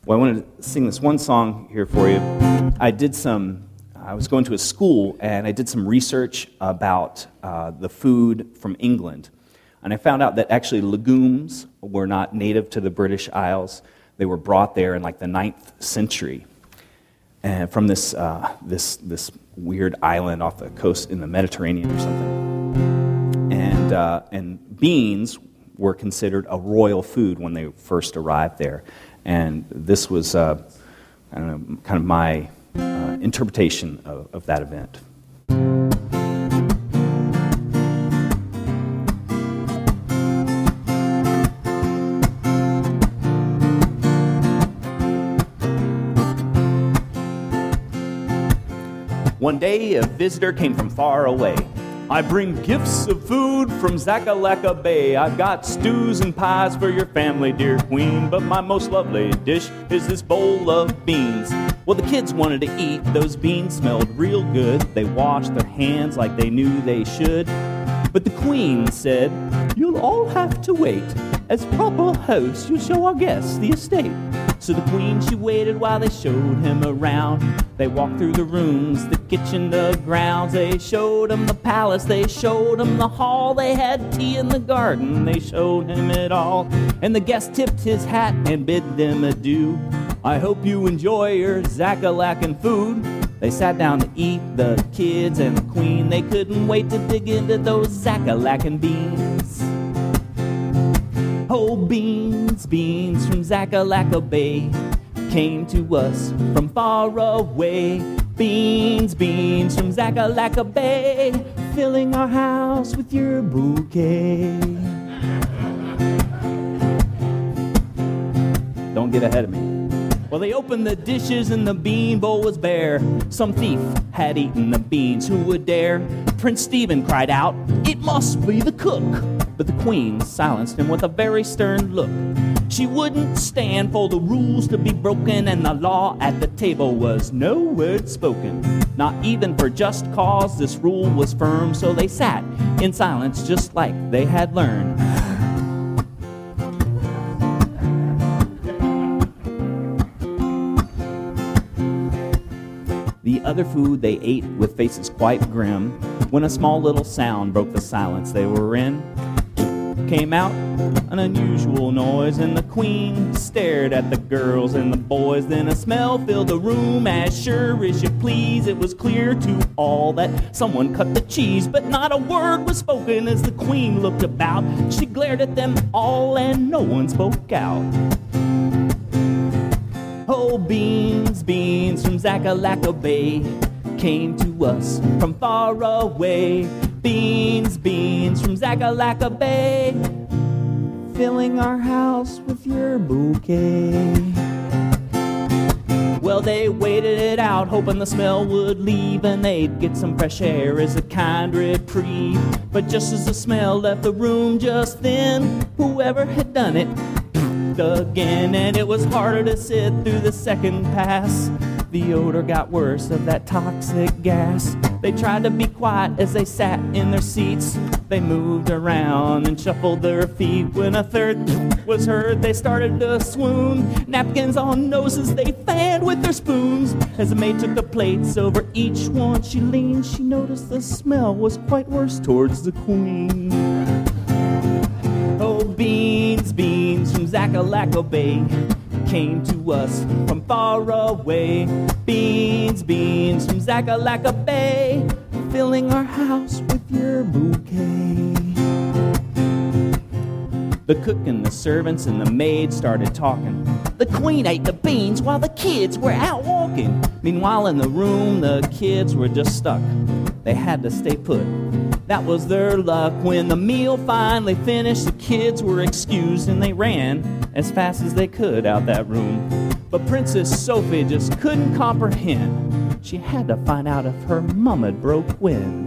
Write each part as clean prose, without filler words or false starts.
Well, I wanted to sing this one song here for you. I was going to a school, and I did some research about the food from England. And I found out that actually legumes were not native to the British Isles. They were brought there in like the 9th century, and from this weird island off the coast in the Mediterranean or something. And beans were considered a royal food when they first arrived there. And this was, kind of my interpretation of that event. One day, a visitor came from far away. I bring gifts of food from Zakalaka Bay. I've got stews and pies for your family, dear queen, but my most lovely dish is this bowl of beans. Well, the kids wanted to eat. Those beans smelled real good. They washed their hands like they knew they should. But the queen said, "You'll all have to wait. As proper hosts, you'll show our guests the estate." So the queen, she waited while they showed him around. They walked through the rooms, the kitchen, the grounds. They showed him the palace, they showed him the hall. They had tea in the garden, they showed him it all. And the guest tipped his hat and bid them adieu. "I hope you enjoy your Zakalakan food." They sat down to eat, the kids and the queen. They couldn't wait to dig into those Zakalakan beans. Oh, beans, beans from Zakalaka Bay came to us from far away. Beans, beans from Zakalaka Bay, filling our house with your bouquet. Don't get ahead of me. Well, they opened the dishes and the bean bowl was bare. Some thief had eaten the beans, who would dare? Prince Stephen cried out, "It must be the cook." But the queen silenced him with a very stern look. She wouldn't stand for the rules to be broken, and the law at the table was no word spoken. Not even for just cause, this rule was firm, so they sat in silence just like they had learned. The other food they ate with faces quite grim, when a small little sound broke the silence they were in. Came out an unusual noise, and the queen stared at the girls and the boys. Then a smell filled the room, as sure as you please. It was clear to all that someone cut the cheese, but not a word was spoken as the queen looked about. She glared at them all and no one spoke out. Oh, beans, beans from Zakalaka Bay came to us from far away. Beans, beans from Zakalaka Bay, filling our house with your bouquet. Well, they waited it out, hoping the smell would leave and they'd get some fresh air as a kind reprieve. But just as the smell left the room just then, whoever had done it again, and it was harder to sit through the second pass. The odor got worse of that toxic gas. They tried to be quiet as they sat in their seats. They moved around and shuffled their feet. When a third was heard, they started to swoon. Napkins on noses they fanned with their spoons. As the maid took the plates over each one, she leaned. She noticed the smell was quite worse towards the queen. Oh, beans, beans from Zakalaka Bay came to us from far away. Beans, beans from Zakalaka Bay, filling our house with your bouquet. The cook and the servants and the maid started talking. The queen ate the beans while the kids were out walking. Meanwhile in the room, the kids were just stuck. They had to stay put. That was their luck. When the meal finally finished, the kids were excused and they ran as fast as they could out that room. But Princess Sophie just couldn't comprehend. She had to find out if her mum had broke wind.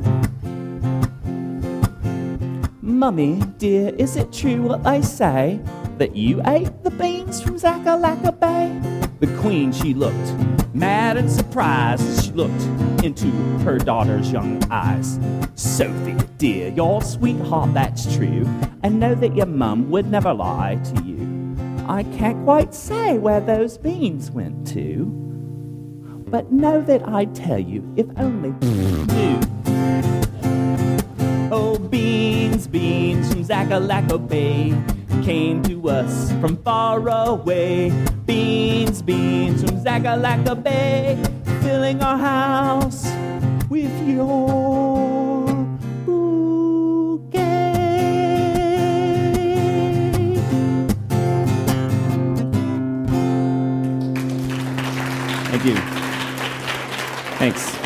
"Mummy, dear, is it true what they say, that you ate the beans from Zakalaka Bay?" The queen, she looked mad and surprised. She looked into her daughter's young eyes. "Sophie, dear, your sweetheart, that's true. I know that your mum would never lie to you. I can't quite say where those beans went to, but know that I'd tell you if only you knew. Oh, beans, beans from Zackalacka Bay came to us from far away. Beans, beans from Zackalacka Bay, filling our house with your bouquet. Thank you. Thanks.